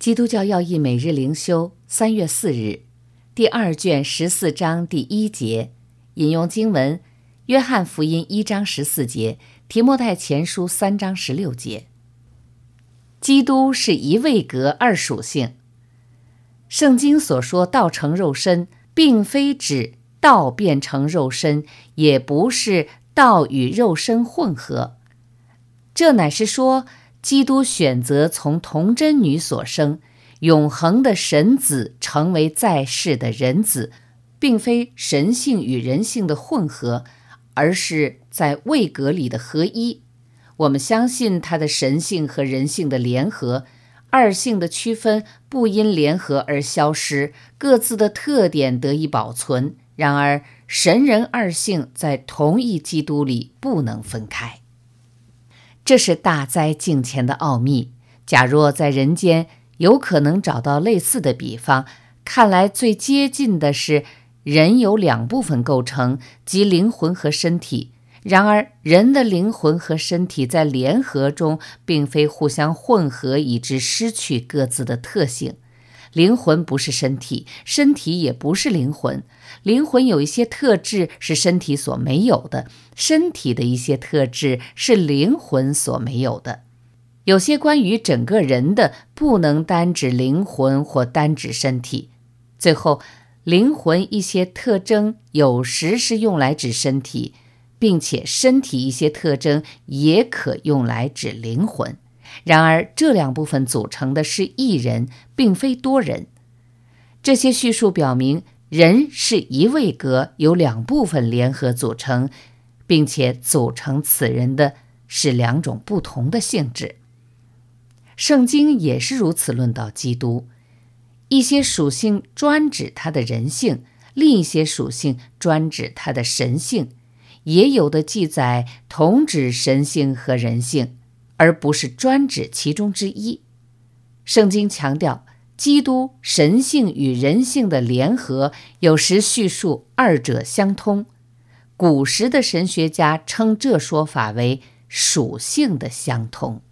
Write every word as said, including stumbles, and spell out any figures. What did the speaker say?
基督教要义每日灵修，三月四日，第二卷十四章第一节，引用经文：约翰福音一章十四节，提摩太前书三章十六节。基督是一位格二属性。圣经所说道成肉身，并非指道变成肉身，也不是道与肉身混合，这乃是说基督选择从童贞女所生，永恒的神子成为在世的人子，并非神性与人性的混合，而是在位格里的合一。我们相信他的神性和人性的联合，二性的区分不因联合而消失，各自的特点得以保存。然而神人二性在同一基督里不能分开，这是大哉敬虔的奥秘。假若在人间有可能找到类似的比方，看来最接近的是人由两部分构成，即灵魂和身体。然而人的灵魂和身体在联合中并非互相混合，以致失去各自的特性。灵魂不是身体，身体也不是灵魂。灵魂有一些特质是身体所没有的，身体的一些特质是灵魂所没有的。有些关于整个人的不能单指灵魂或单指身体。最后，灵魂一些特征有时是用来指身体，并且身体一些特征也可用来指灵魂。然而这两部分组成的是一人，并非多人。这些叙述表明人是一位格，由两部分联合组成，并且组成此人的是两种不同的性质。圣经也是如此论到基督，一些属性专指他的人性，另一些属性专指他的神性，也有的记载同指神性和人性，而不是专指其中之一。圣经强调基督神性与人性的联合，有时叙述二者相通。古时的神学家称这说法为属性的相通。